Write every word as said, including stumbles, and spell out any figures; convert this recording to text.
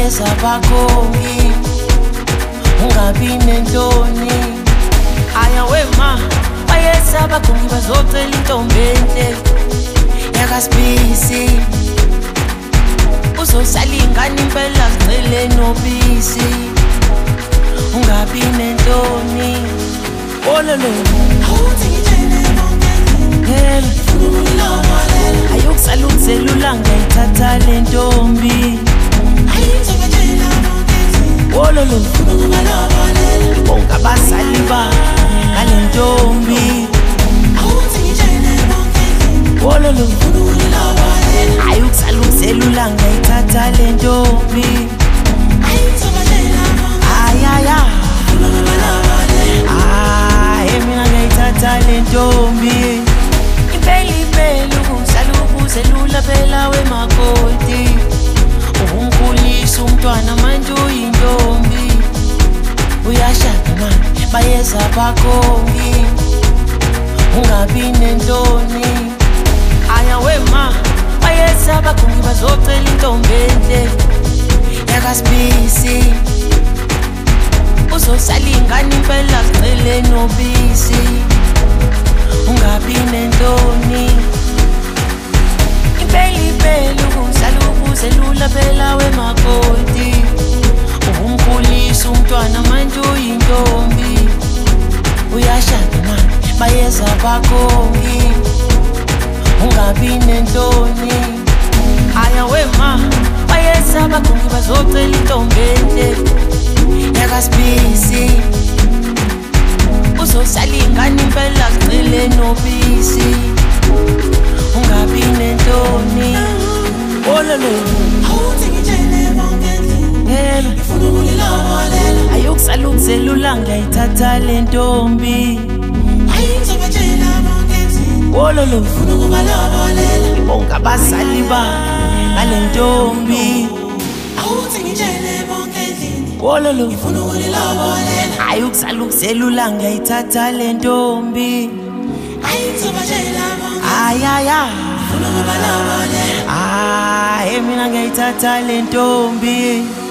bayeza bakhongi ungabi nentoni aya wema bayeza bakhongi bazocela intombi enhle yakasibisi uzosala ingane impela zicele nobisi ungabi nentoni ololo awuthi ngitshele bonke yena ngifuna ayokusala ukuzelula ngayithatha le ntombi ayitshela bonke ololo ngifuna ukubalobolela bonke abazali ba ngale ntombi awuthi ngitshele bonke ololo ngifuna ukubalobolela ayokusala ukuzelula ngayithatha le ntombi ayitshela bonke ayaya ah mina ngayithatha le ntombi impela impela ukusala ukuzelula phela wemakoti ukunkulisa umntwana manje uyintombi uyashada manje bayeza bakhongi ungabi nentoni aya wema bayeza bakhongi bazocela intombi enhle yakasibisi uzosala ingane impela zicele nobisi ungabi nentoni impela impela ukusala ukuzelula phela wemakoti ukumkhulisa umntwana manje uyintombi uyashada manje bayeza bakhongi ungabi nentoni aya wema bayeza bakhongi bazocela intombi enhle yakasibisi uzosala ingane impela zicele nobisi ungabi nentoni ololo awuthi ngitshele bonke yena ngifuna ukulilobolela ayokusala ukuzelula ngayithatha le ntombi ayitshela bonke ololo ngifuna ukubalobolela bonke abazali ba ngale ntombi awuthi ngitshele bonke ololo ngifuna ukulilobolela ayokusala ukuzelula ngayithatha le ntombi ayitshela bonke ayaya ngifuna ukubalobolela ah mina ngayithatha le ntombi